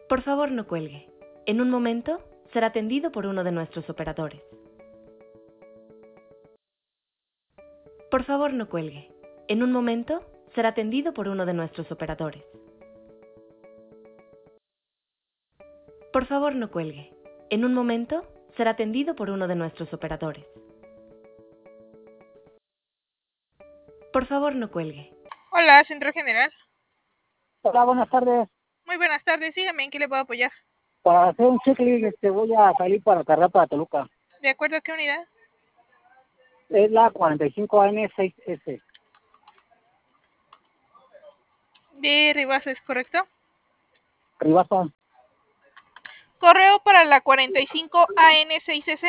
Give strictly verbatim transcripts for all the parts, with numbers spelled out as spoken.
Por favor, no cuelgue. En un momento será atendido por uno de nuestros operadores. Por favor, no cuelgue. En un momento será atendido por uno de nuestros operadores. Por favor, no cuelgue. En un momento será atendido por uno de nuestros operadores. Por favor, no cuelgue. Hola, Centro General. Hola, buenas tardes. Muy buenas tardes, dígame en qué le puedo apoyar. Para hacer un checklist, este, voy a salir para cargar para Toluca. ¿De acuerdo a qué unidad? Es la cuarenta y cinco A N seis S. De Ribasa, ¿es correcto? Ribasa. Correo para la cuarenta y cinco A N seis S.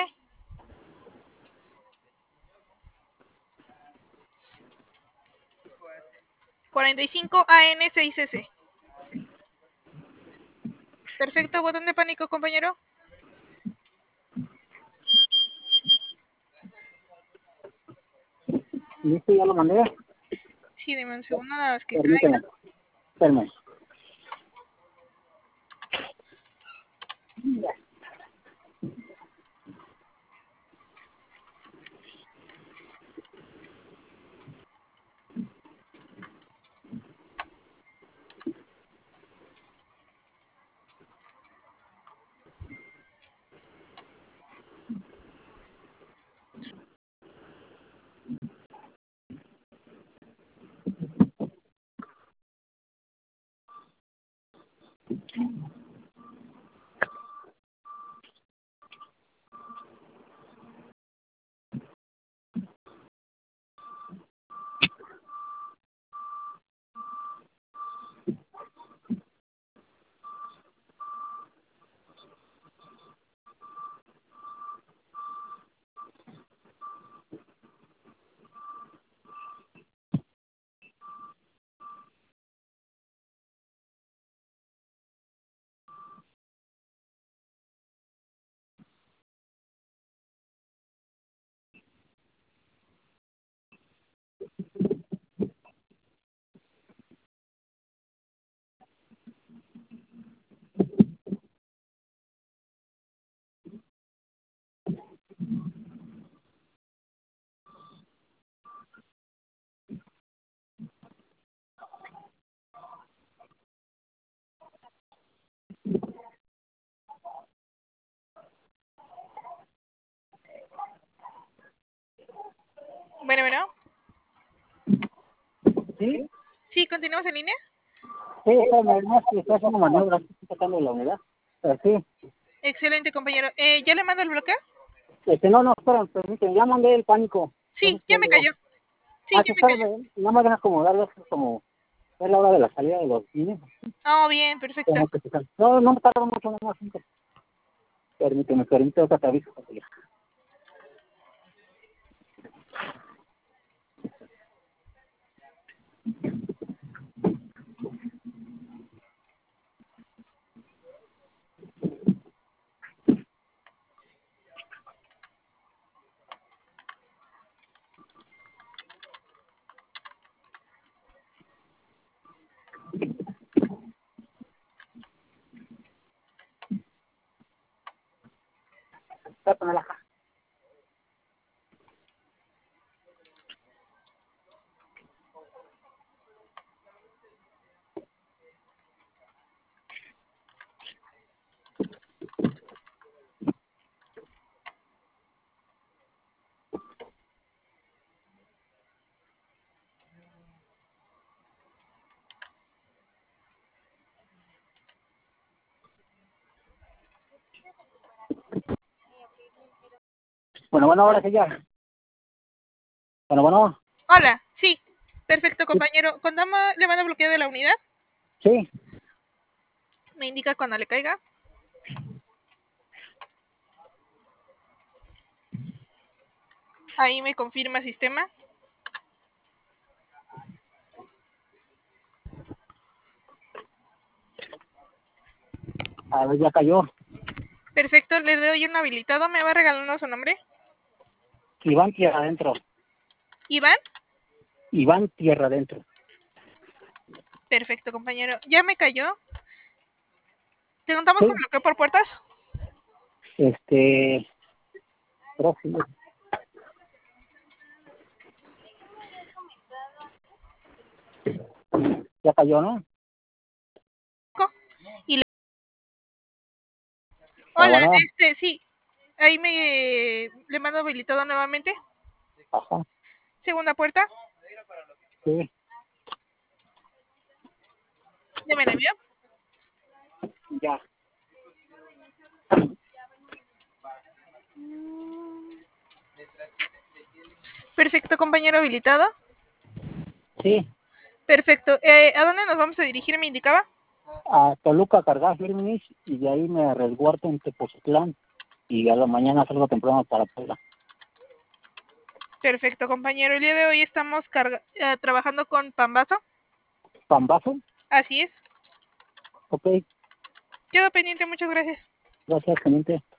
cuarenta y cinco A N seis S. Perfecto, botón de pánico, compañero. ¿Listo? ¿Ya lo mandé? Sí, dime un segundo, nada más que Permíteme. caiga. Espérame. Bueno, bueno. ¿Sí? Sí, continuamos en línea. Sí, espérame, no, es que estoy haciendo maniobras, estoy sacando la unidad. Pero sí. Excelente, compañero. Eh, ¿Ya le mando el bloqueo? Este, no, no, espera, permíteme, ya mandé el pánico. Sí, Entonces, ya ya me llegó. cayó. Sí, Ah, ya sí, me cayó. espérame, nada más van a acomodarlo, es como, es la hora de la salida de los cines. Oh, bien, perfecto. Tengo que fijar. No, no me tarda mucho, nada más cinco. Permíteme, permíteme, otra te aviso. Voy a poner la caja. Bueno, bueno, ahora sí ya. Bueno, bueno. Hola, sí. Perfecto, compañero. ¿Cuándo le mando bloqueo de la unidad? Sí. Me indica cuando le caiga. Ahí me confirma sistema. A ver, ya cayó. Perfecto, le doy un habilitado. ¿Me va regalando su nombre? Iván Tierra Adentro. ¿Iván? Iván Tierra Adentro. Perfecto, compañero. Ya me cayó. ¿Te contamos Sí. con bloqueo por puertas? Este, próximo. Ya cayó, ¿no? Y le... Ah, Hola, bueno. este, sí. Ahí me le mando habilitado nuevamente. Ajá, Segunda puerta. sí, Deme la envío. ya. Perfecto, compañero habilitado. Sí, Perfecto. Eh, ¿A dónde nos vamos a dirigir? Me indicaba. a Toluca cargar Géminis y de ahí me resguardo en Tepoztlán y a la mañana salgo temprano para Puebla. Perfecto, compañero. El día de hoy estamos carga eh, trabajando con Pambazo. ¿Pambazo? Así es. Ok, Quedo pendiente, muchas gracias. gracias, teniente.